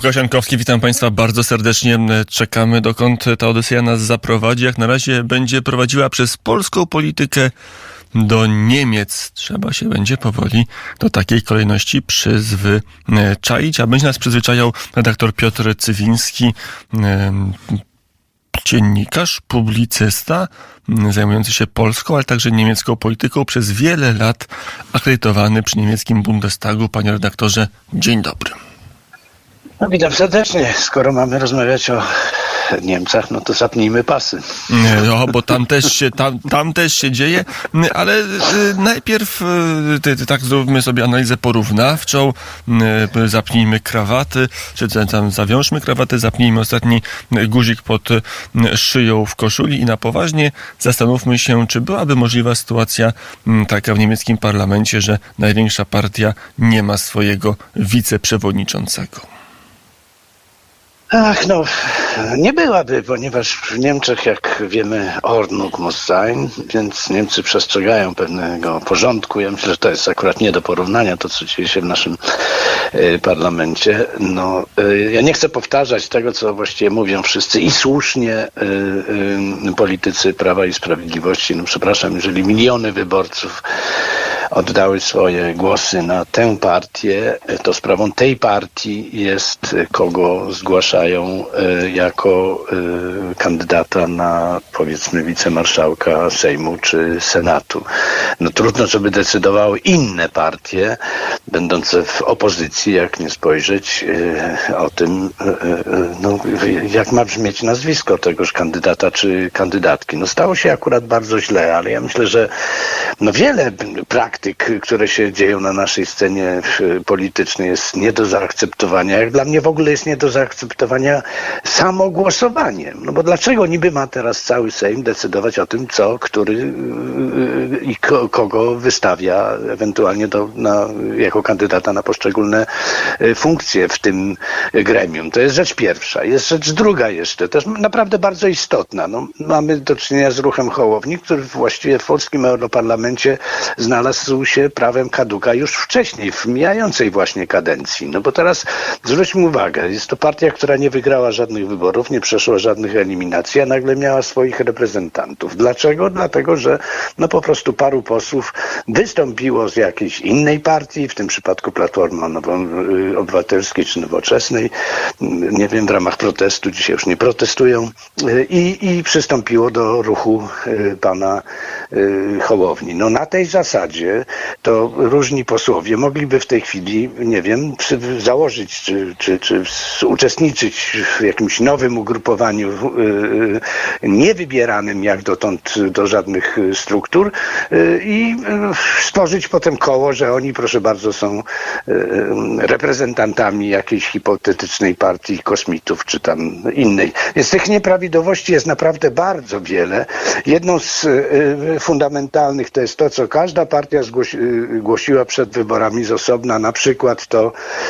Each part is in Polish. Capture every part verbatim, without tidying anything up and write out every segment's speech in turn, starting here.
Łukasz Jankowski, witam Państwa bardzo serdecznie. Czekamy, dokąd ta Odyseja nas zaprowadzi. Jak na razie będzie prowadziła przez polską politykę do Niemiec. Trzeba się będzie powoli do takiej kolejności przyzwyczaić, a będzie nas przyzwyczajał redaktor Piotr Cywiński, dziennikarz, publicysta, zajmujący się polską, ale także niemiecką polityką, przez wiele lat akredytowany przy niemieckim Bundestagu. Panie redaktorze, dzień dobry. No, witam serdecznie. Skoro mamy rozmawiać o Niemcach, no to zapnijmy pasy. No, bo tam też się, tam, tam też się dzieje, ale y, najpierw y, tak zróbmy sobie analizę porównawczą, y, zapnijmy krawaty, czy tam zawiążmy krawaty, zapnijmy ostatni guzik pod szyją w koszuli i na poważnie zastanówmy się, czy byłaby możliwa sytuacja y, taka w niemieckim parlamencie, że największa partia nie ma swojego wiceprzewodniczącego. Ach, no, nie byłaby, ponieważ w Niemczech, jak wiemy, Ordnung muss sein, więc Niemcy przestrzegają pewnego porządku. Ja myślę, że to jest akurat nie do porównania, to co dzieje się w naszym y, parlamencie. No, y, ja nie chcę powtarzać tego, co właściwie mówią wszyscy i słusznie y, y, politycy Prawa i Sprawiedliwości. No, przepraszam, jeżeli miliony wyborców oddały swoje głosy na tę partię, to sprawą tej partii jest, kogo zgłaszają jako kandydata na, powiedzmy, wicemarszałka Sejmu czy Senatu. No trudno, żeby decydowały inne partie, będące w opozycji, jak nie spojrzeć o tym, no, jak ma brzmieć nazwisko tegoż kandydata czy kandydatki. No stało się akurat bardzo źle, ale ja myślę, że no wiele praktyk, które się dzieją na naszej scenie politycznej, jest nie do zaakceptowania. Jak dla mnie w ogóle jest nie do zaakceptowania samo głosowanie. No bo dlaczego niby ma teraz cały Sejm decydować o tym, co, który i ko, kogo wystawia ewentualnie do, na, jako kandydata na poszczególne funkcje w tym gremium. To jest rzecz pierwsza. Jest rzecz druga jeszcze, też naprawdę bardzo istotna. No, mamy do czynienia z ruchem Hołowni, który właściwie w polskim Europarlamencie znalazł się prawem kaduka już wcześniej, w mijającej właśnie kadencji. No bo teraz zwróćmy uwagę, jest to partia, która nie wygrała żadnych wyborów, nie przeszła żadnych eliminacji, a nagle miała swoich reprezentantów. Dlaczego? Dlatego, że no po prostu paru posłów wystąpiło z jakiejś innej partii, w tym przypadku Platformy Obywatelskiej czy Nowoczesnej, nie wiem, w ramach protestu, dzisiaj już nie protestują, i, i przystąpiło do ruchu pana Hołowni. No na tej zasadzie to różni posłowie mogliby w tej chwili, nie wiem, założyć czy, czy, czy uczestniczyć w jakimś nowym ugrupowaniu yy, niewybieranym jak dotąd do żadnych struktur yy, i yy, stworzyć potem koło, że oni, proszę bardzo, są yy, reprezentantami jakiejś hipotetycznej partii kosmitów czy tam innej. Więc tych nieprawidłowości jest naprawdę bardzo wiele. Jedną z yy, fundamentalnych to jest to, co każda partia zgłosi, głosiła przed wyborami z osobna, na przykład to,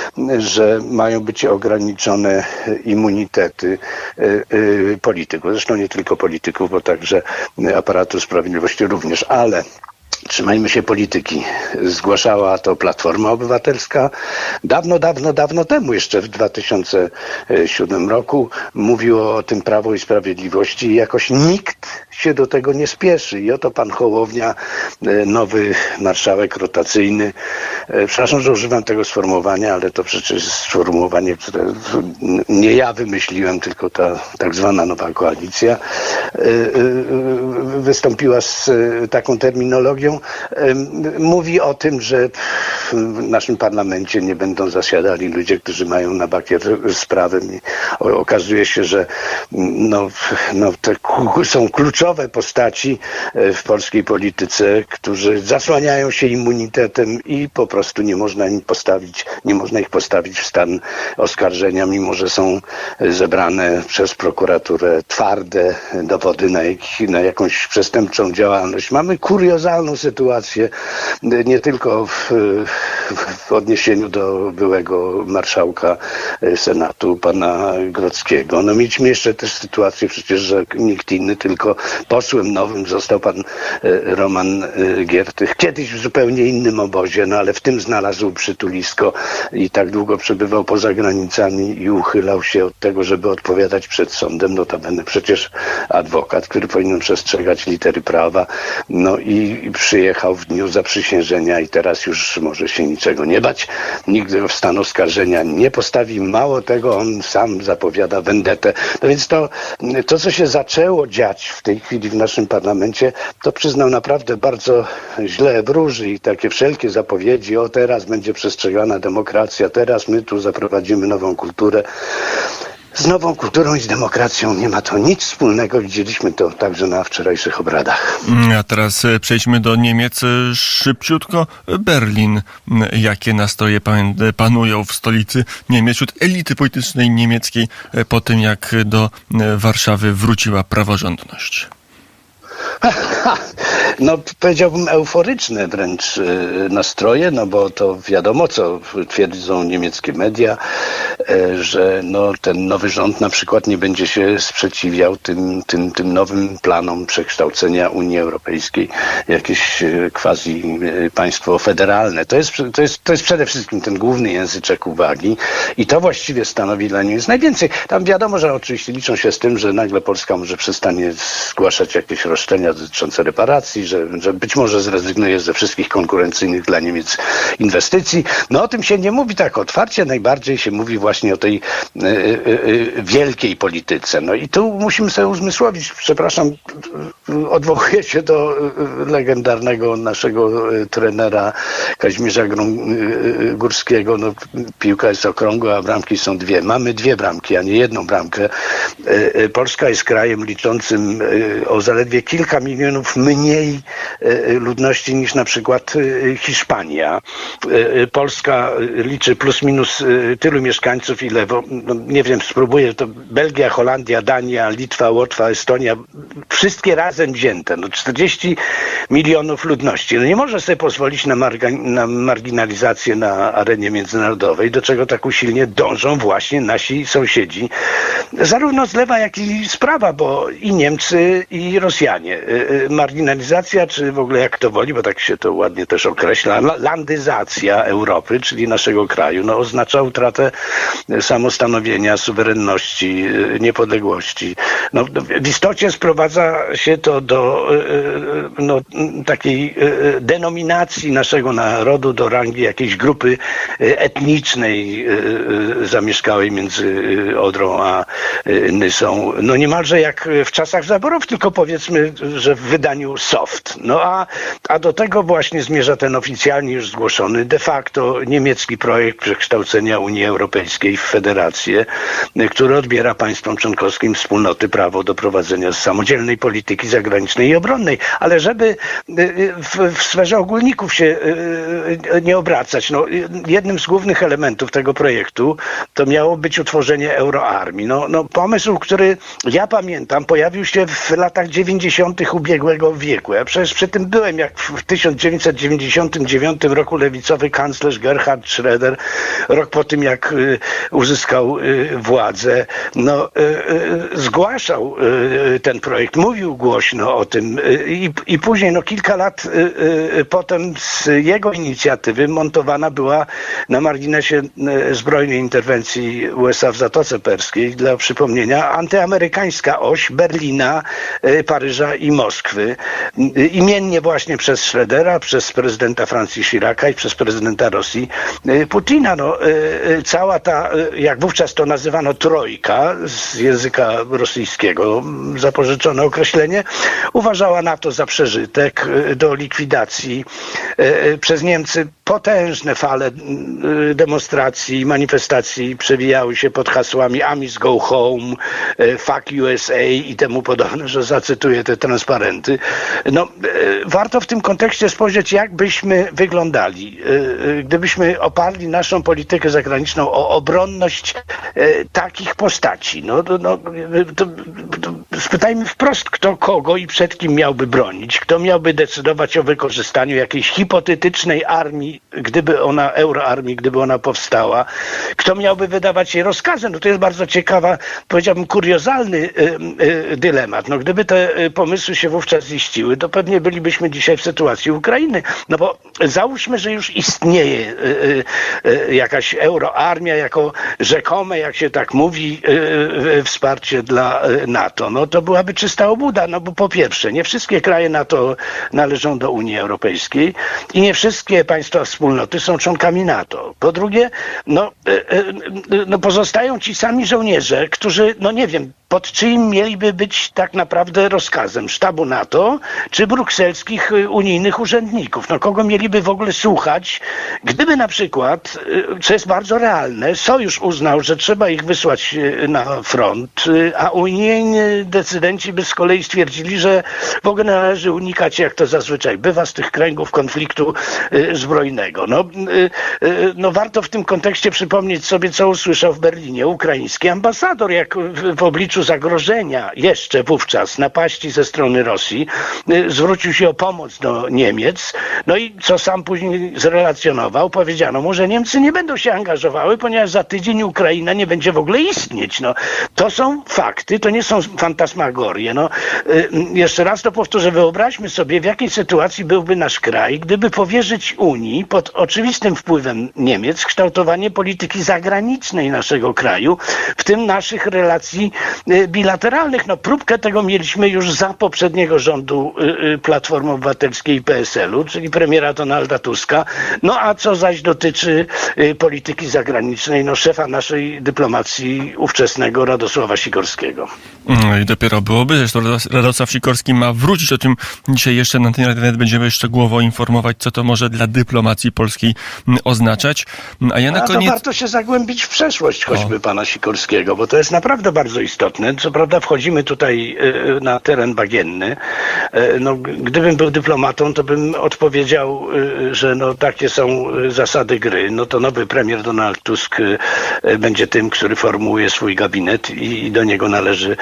że mają być ograniczone immunitety polityków. Zresztą nie tylko polityków, bo także aparatu sprawiedliwości również, ale trzymajmy się polityki. Zgłaszała to Platforma Obywatelska dawno, dawno, dawno temu, jeszcze w dwa tysiące siódmym roku. Mówiło o tym Prawo i Sprawiedliwości i jakoś nikt się do tego nie spieszy. I oto pan Hołownia, nowy marszałek rotacyjny, przepraszam, że używam tego sformułowania, ale to przecież jest sformułowanie, które nie ja wymyśliłem, tylko ta tak zwana nowa koalicja wystąpiła z taką terminologią. Mówi o tym, że w naszym parlamencie nie będą zasiadali ludzie, którzy mają na bakier z prawem i okazuje się, że no, no, te są kluczowe postaci w polskiej polityce, którzy zasłaniają się immunitetem i po prostu nie można im postawić, nie można ich postawić w stan oskarżenia, mimo że są zebrane przez prokuraturę twarde dowody na, jak, na jakąś przestępczą działalność. Mamy kuriozalną sytuację, nie tylko w, w odniesieniu do byłego marszałka Senatu, pana Grodzkiego. No mieliśmy jeszcze też sytuację przecież, że nikt inny, tylko posłem nowym został pan Roman Giertych. Kiedyś w zupełnie innym obozie, no ale w tym znalazł przytulisko i tak długo przebywał poza granicami i uchylał się od tego, żeby odpowiadać przed sądem. Notabene przecież adwokat, który powinien przestrzegać litery prawa. No i przyjechał w dniu zaprzysiężenia i teraz już może się niczego nie bać. Nigdy go w stan oskarżenia nie postawi. Mało tego, on sam zapowiada vendetę. No więc to, to, co się zaczęło dziać w tej chwili w naszym parlamencie, to przyznał naprawdę bardzo źle wróży i takie wszelkie zapowiedzi, o teraz będzie przestrzegana demokracja, teraz my tu zaprowadzimy nową kulturę. Z nową kulturą i z demokracją nie ma to nic wspólnego. Widzieliśmy to także na wczorajszych obradach. A teraz przejdźmy do Niemiec szybciutko. Berlin. Jakie nastroje pan, panują w stolicy Niemiec wśród elity politycznej niemieckiej po tym, jak do Warszawy wróciła praworządność? No powiedziałbym euforyczne wręcz nastroje, no bo to wiadomo, co twierdzą niemieckie media, że no ten nowy rząd na przykład nie będzie się sprzeciwiał tym, tym, tym nowym planom przekształcenia Unii Europejskiej, jakieś quasi państwo federalne. To jest, to jest, to jest przede wszystkim ten główny języczek uwagi i to właściwie stanowi dla nich najwięcej. Tam wiadomo, że oczywiście liczą się z tym, że nagle Polska może przestanie zgłaszać jakieś roszczenia dotyczące reparacji, że, że być może zrezygnuje ze wszystkich konkurencyjnych dla Niemiec inwestycji. No o tym się nie mówi tak otwarcie, najbardziej się mówi właśnie o tej y, y, y, wielkiej polityce. No i tu musimy sobie uzmysłowić, przepraszam, odwołuję się do legendarnego naszego trenera Kazimierza Górskiego. No, piłka jest okrągła, a bramki są dwie. Mamy dwie bramki, a nie jedną bramkę. Polska jest krajem liczącym o zaledwie kilka milionów mniej ludności niż na przykład Hiszpania. Polska liczy plus minus tylu mieszkańców, ile, no nie wiem, spróbuję, to Belgia, Holandia, Dania, Litwa, Łotwa, Estonia, wszystkie razem wzięte, no czterdzieści milionów ludności. No nie można sobie pozwolić na, marga- na marginalizację na arenie międzynarodowej, do czego tak usilnie dążą właśnie nasi sąsiedzi, zarówno z lewa, jak i z prawa, bo i Niemcy, i Rosjanie. Marginalizacja, czy w ogóle jak to woli, bo tak się to ładnie też określa, landyzacja Europy, czyli naszego kraju, no oznacza utratę samostanowienia, suwerenności, niepodległości. No, w istocie sprowadza się to do no, takiej denominacji naszego narodu do rangi jakiejś grupy etnicznej zamieszkałej między Odrą a Nysą. No niemalże jak w czasach zaborów, tylko powiedzmy, że w wydaniu soft. No a, a do tego właśnie zmierza ten oficjalnie już zgłoszony de facto niemiecki projekt przekształcenia Unii Europejskiej w federację, który odbiera państwom członkowskim wspólnoty prawo do prowadzenia samodzielnej polityki zagranicznej i obronnej. Ale żeby w, w sferze ogólników się nie obracać, no, jednym z głównych elementów tego projektu to miało być utworzenie euroarmii. No, no, pomysł, który ja pamiętam, pojawił się w latach dziewięćdziesiątych ubiegłego wieku. Ja przecież przy tym byłem, jak w tysiąc dziewięćset dziewięćdziesiątym dziewiątym roku lewicowy kanclerz Gerhard Schröder, rok po tym, jak y, uzyskał y, władzę, no, y, y, zgłaszał y, ten projekt, mówił głośno o tym y, i, i później, no kilka lat y, y, potem z jego inicjatywy montowana była na marginesie y, zbrojnej interwencji U S A w Zatoce Perskiej, dla przypomnienia, antyamerykańska oś Berlina, y, Paryża i Moskwy. Y, imiennie właśnie przez Schrödera, przez prezydenta Francji Chiraca i przez prezydenta Rosji y, Putina. No, y, cała ta, y, jak wówczas to nazywano, trojka z języka rosyjskiego, zapożyczone określenie, uważała NATO za przeżytek y, do likwidacji. Y, przez Niemcy potężne fale y, demonstracji, manifestacji przewijały się pod hasłami Amis go home, y, fuck U S A i temu podobne, że zacytuję te transparenty. No, y, warto w tym kontekście spojrzeć, jak byśmy wyglądali, y, y, gdybyśmy oparli naszą politykę zagraniczną o obronność y, takich postaci. No, no, to, to, spytajmy wprost, kto kogo i przed kim miałby bronić, kto miałby decydować o wykorzystaniu jakiejś hipotetycznej armii, gdyby ona, euroarmii, gdyby ona powstała, kto miałby wydawać jej rozkazy. No to jest bardzo ciekawa, powiedziałbym, kuriozalny y, y, dylemat. No gdyby te y, pomysły się wówczas ziściły, to pewnie bylibyśmy dzisiaj w sytuacji Ukrainy. No bo załóżmy, że już istnieje y, y, y, jakaś euroarmia jako rzekome, jak się tak mówi, y, y, wsparcie dla y, NATO. No to byłaby czysta obłuda, no bo po pierwsze, nie wszystkie kraje NATO należą do Unii Europejskiej i nie wszystkie państwa wspólnoty są członkami NATO. Po drugie, no, y, y, no pozostają ci sami żołnierze, którzy, no nie wiem, pod czyim mieliby być tak naprawdę rozkazem? Sztabu NATO czy brukselskich unijnych urzędników? No kogo mieliby w ogóle słuchać, gdyby na przykład, co jest bardzo realne, Sojusz uznał, że trzeba ich wysłać na front, a unijni decydenci by z kolei stwierdzili, że w ogóle należy unikać, jak to zazwyczaj bywa, z tych kręgów konfliktu zbrojnego. No, no warto w tym kontekście przypomnieć sobie, co usłyszał w Berlinie ukraiński ambasador, jak w, w obliczu zagrożenia jeszcze wówczas napaści ze strony Rosji zwrócił się o pomoc do Niemiec, no i co sam później zrelacjonował, powiedziano mu, że Niemcy nie będą się angażowały, ponieważ za tydzień Ukraina nie będzie w ogóle istnieć. No, to są fakty, to nie są fantasmagorie. No, jeszcze raz to powtórzę, wyobraźmy sobie, w jakiej sytuacji byłby nasz kraj, gdyby powierzyć Unii pod oczywistym wpływem Niemiec kształtowanie polityki zagranicznej naszego kraju, w tym naszych relacji bilateralnych. No próbkę tego mieliśmy już za poprzedniego rządu Platformy Obywatelskiej i P S L u, czyli premiera Donalda Tuska. No a co zaś dotyczy polityki zagranicznej, no szefa naszej dyplomacji ówczesnego Radosława Sikorskiego. I dopiero byłoby, zresztą Radosław Sikorski ma wrócić, o tym dzisiaj jeszcze na ten internet będziemy szczegółowo informować, co to może dla dyplomacji polskiej oznaczać. A ja na a koniec... to warto się zagłębić w przeszłość choćby o. pana Sikorskiego, bo to jest naprawdę bardzo istotne. Co prawda wchodzimy tutaj y, na teren bagienny. Y, no, gdybym był dyplomatą, to bym odpowiedział, y, że no, takie są zasady gry. No to nowy premier Donald Tusk y, będzie tym, który formułuje swój gabinet i, i do niego należy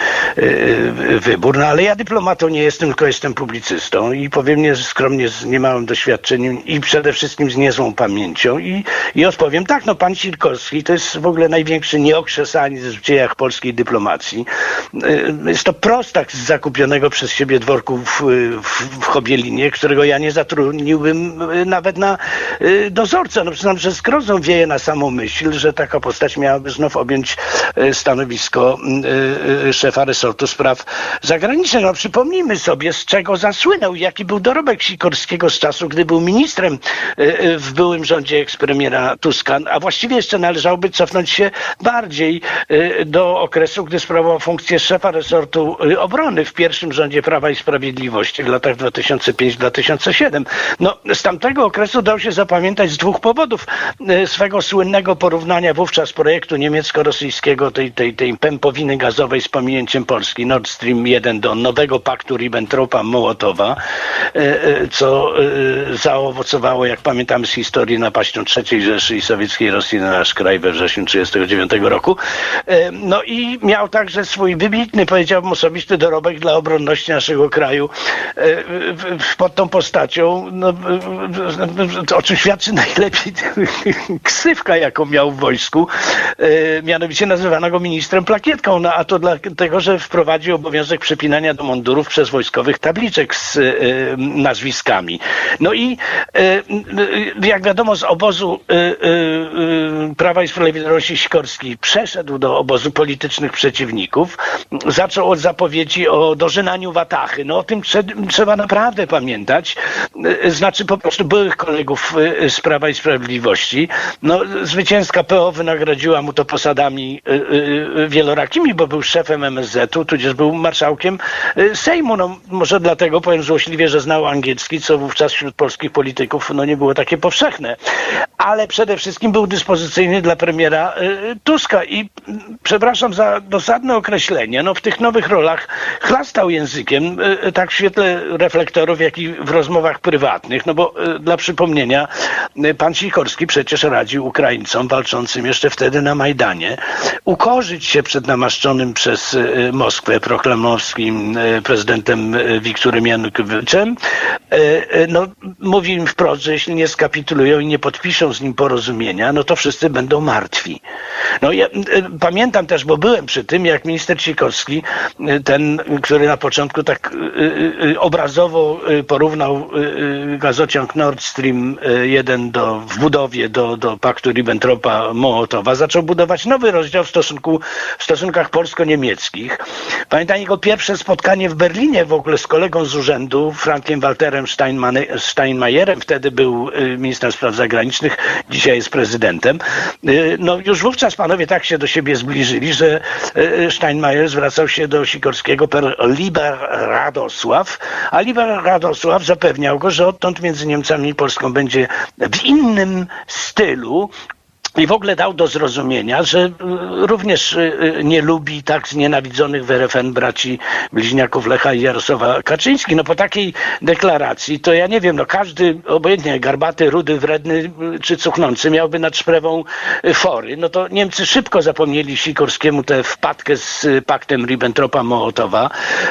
y, wybór. No ale ja dyplomatą nie jestem, tylko jestem publicystą i powiem nie, skromnie z niemałym doświadczeniem i przede wszystkim z niezłą pamięcią i, i odpowiem tak, no pan Sikorski to jest w ogóle największy nieokrzesaniec w dziejach polskiej dyplomacji. Jest to prostak z zakupionego przez siebie dworku w, w, w Chobielinie, którego ja nie zatrudniłbym nawet na dozorcę. No przyznam, że zgrozą wieje na samą myśl, że taka postać miałaby znów objąć stanowisko szefa resortu spraw zagranicznych. No przypomnijmy sobie, z czego zasłynął, jaki był dorobek Sikorskiego z czasu, gdy był ministrem w byłym rządzie ekspremiera Tuska, a właściwie jeszcze należałoby cofnąć się bardziej do okresu, gdy sprawował funkcję szefa resortu obrony w pierwszym rządzie Prawa i Sprawiedliwości w latach dwa tysiące piąty do dwa tysiące siódmego. No, z tamtego okresu dał się zapamiętać z dwóch powodów. Swego słynnego porównania wówczas projektu niemiecko-rosyjskiego, tej, tej, tej pępowiny gazowej z pominięciem Polski, Nord Stream jeden do nowego paktu Ribbentropa-Mołotowa, co zaowocowało, jak pamiętamy z historii, napaścią trzeciej Rzeszy i sowieckiej Rosji na nasz kraj we wrześniu tysiąc dziewięćset trzydziestego dziewiątego roku. No i miał także swój wybitny, powiedziałbym, osobisty dorobek dla obronności naszego kraju pod tą postacią, no, o czym świadczy najlepiej ksywka, jaką miał w wojsku, mianowicie nazywano go ministrem plakietką, no, a to dlatego, że wprowadził obowiązek przypinania do mundurów przez wojskowych tabliczek z nazwiskami. No i jak wiadomo, z obozu Prawa i Sprawiedliwości Sikorski przeszedł do obozu politycznych przeciwników, zaczął od zapowiedzi o dożynaniu watachy. No o tym trze- trzeba naprawdę pamiętać. Znaczy po prostu byłych kolegów z Prawa i Sprawiedliwości. No zwycięska P O wynagrodziła mu to posadami wielorakimi, bo był szefem M S Z u, tudzież był marszałkiem Sejmu. No może dlatego powiem złośliwie, że znał angielski, co wówczas wśród polskich polityków no nie było takie powszechne. Ale przede wszystkim był dyspozycyjny dla premiera Tuska i przepraszam za dosadne określenie, no w tych nowych rolach chlastał językiem, tak w świetle reflektorów, jak i w rozmowach prywatnych, no bo dla przypomnienia, pan Sikorski przecież radził Ukraińcom walczącym jeszcze wtedy na Majdanie ukorzyć się przed namaszczonym przez Moskwę proklamowskim prezydentem Wiktorem Janukowiczem, no, mówi im wprost, że jeśli nie skapitulują i nie podpiszą z nim porozumienia, no to wszyscy będą martwi. No ja pamiętam też, bo byłem przy tym, jak minister Sikorski, ten, który na początku tak obrazowo porównał gazociąg Nord Stream jeden do, w budowie do, do paktu Ribbentropa-Mołotowa, zaczął budować nowy rozdział w, stosunku, w stosunkach polsko-niemieckich. Pamiętam jego pierwsze spotkanie w Berlinie w ogóle z kolegą z urzędu, Frankiem Walterem Steinmeierem, wtedy był ministrem spraw zagranicznych, dzisiaj jest prezydentem. No już wówczas panowie tak się do siebie zbliżyli, że Steinmeier zwracał się do Sikorskiego per Lieber Radosław, a Lieber Radosław zapewniał go, że odtąd między Niemcami i Polską będzie w innym stylu. I w ogóle dał do zrozumienia, że również nie lubi tak znienawidzonych w R F N braci bliźniaków Lecha i Jarosława Kaczyńskich. No po takiej deklaracji to ja nie wiem, no każdy, obojętnie garbaty, rudy, wredny czy cuchnący miałby nad szprewą fory. No to Niemcy szybko zapomnieli Sikorskiemu tę wpadkę z paktem Ribbentropa-Mołotowa.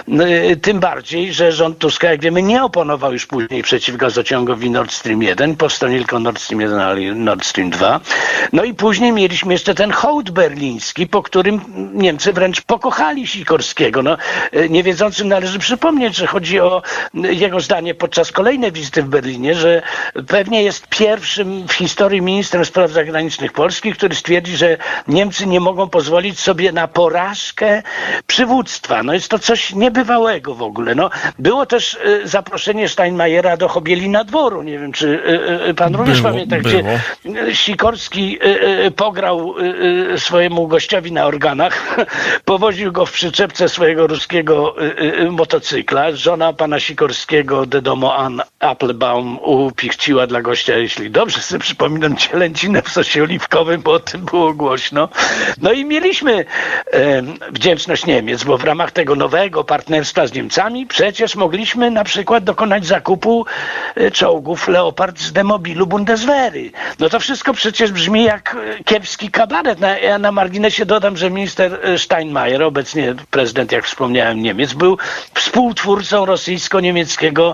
Tym bardziej, że rząd Tuska, jak wiemy, nie oponował już później przeciw gazociągowi Nord Stream jeden. Powstał nie tylko Nord Stream jeden, ale Nord Stream dwa. No i później mieliśmy jeszcze ten hołd berliński, po którym Niemcy wręcz pokochali Sikorskiego. No, niewiedzącym należy przypomnieć, że chodzi o jego zdanie podczas kolejnej wizyty w Berlinie, że pewnie jest pierwszym w historii ministrem spraw zagranicznych Polski, który stwierdzi, że Niemcy nie mogą pozwolić sobie na porażkę przywództwa. No jest to coś niebywałego w ogóle. No, było też zaproszenie Steinmeiera do Chobielina Dworu. Nie wiem, czy pan również było, pamięta, było. Gdzie Sikorski pograł swojemu gościowi na organach, powoził go w przyczepce swojego ruskiego motocykla. Żona pana Sikorskiego, de domo Ann Applebaum, upichciła dla gościa, jeśli dobrze sobie przypominam, cielęcinę w sosie oliwkowym, bo o tym było głośno. No i mieliśmy e, wdzięczność Niemiec, bo w ramach tego nowego partnerstwa z Niemcami przecież mogliśmy na przykład dokonać zakupu e, czołgów Leopard z demobilu Bundeswehry. No to wszystko przecież brzmi jak kiepski kabaret. Na, ja na marginesie dodam, że minister Steinmeier, obecnie prezydent, jak wspomniałem, Niemiec, był współtwórcą rosyjsko-niemieckiego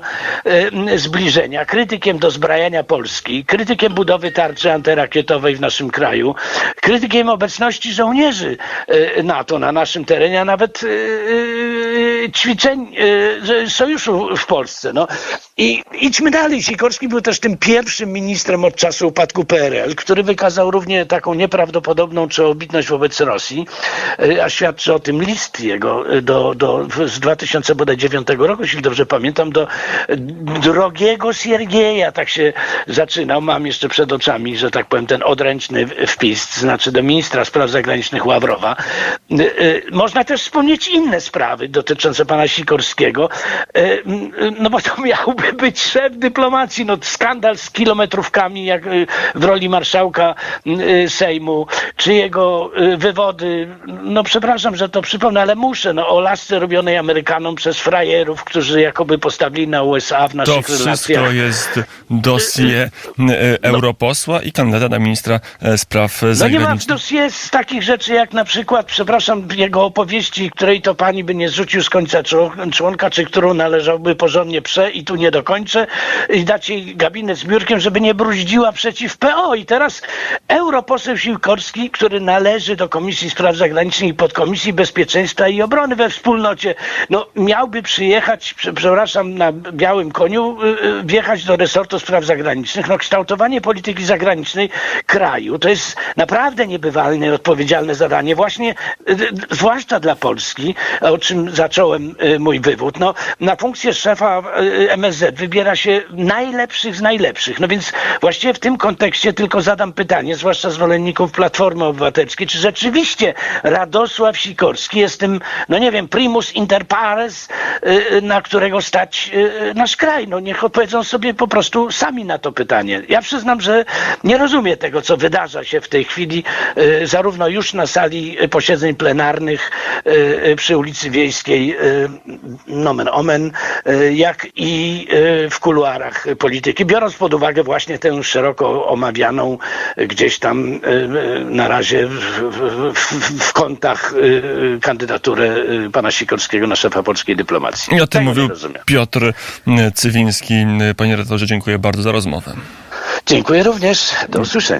e, zbliżenia, krytykiem dozbrajania Polski, krytykiem budowy tarczy antyrakietowej w naszym kraju, krytykiem obecności żołnierzy e, NATO na naszym terenie, a nawet e, e, ćwiczeń e, sojuszu w Polsce. No. I idźmy dalej. Sikorski był też tym pierwszym ministrem od czasu upadku P R L, który wykazał równie taką nieprawdopodobną czołobitność wobec Rosji, a świadczy o tym list jego do, do, z dwa tysiące dziewiątego roku, jeśli dobrze pamiętam, do drogiego Siergieja, tak się zaczynał, mam jeszcze przed oczami, że tak powiem, ten odręczny wpis, znaczy do ministra spraw zagranicznych Ławrowa. Można też wspomnieć inne sprawy dotyczące pana Sikorskiego, no bo to miałby być szef dyplomacji, no skandal z kilometrówkami, jak w roli marszałka Sejmu, czy jego wywody, no przepraszam, że to przypomnę, ale muszę, no o lasce robionej Amerykanom przez frajerów, którzy jakoby postawili na U S A w naszych to relacjach. To wszystko jest dossier europosła i kandydata na ministra spraw zagranicznych. No nie ma w dossier z takich rzeczy jak na przykład, przepraszam, jego opowieści, której to pani by nie zrzucił z końca członka, czy którą należałoby porządnie prze i tu nie dokończę i dać jej gabinet z biurkiem, żeby nie bruździła przeciw P O. I teraz europoseł Sikorski, który należy do Komisji Spraw Zagranicznych i Podkomisji Bezpieczeństwa i Obrony we wspólnocie, no miałby przyjechać, przepraszam, na białym koniu, wjechać do resortu spraw zagranicznych. No kształtowanie polityki zagranicznej kraju to jest naprawdę niebywalne i odpowiedzialne zadanie, właśnie zwłaszcza dla Polski, o czym zacząłem mój wywód. No, na funkcję szefa M S Z wybiera się najlepszych z najlepszych. No więc właściwie w tym kontekście tylko zadam pytanie, zwłaszcza zwolenników Platformy Obywatelskiej, czy rzeczywiście Radosław Sikorski jest tym, no nie wiem, primus inter pares, na którego stać nasz kraj. No niech odpowiedzą sobie po prostu sami na to pytanie. Ja przyznam, że nie rozumiem tego, co wydarza się w tej chwili, zarówno już na sali posiedzeń plenarnych przy ulicy Wiejskiej nomen omen, jak i w kuluarach polityki, biorąc pod uwagę właśnie tę szeroko omawianą gdzieś tam na razie w, w, w, w kątach kandydaturę pana Sikorskiego na szefa polskiej dyplomacji. I o tym tak mówił Piotr Cywiński. Panie redaktorze, dziękuję bardzo za rozmowę. Dziękuję również. Do usłyszenia.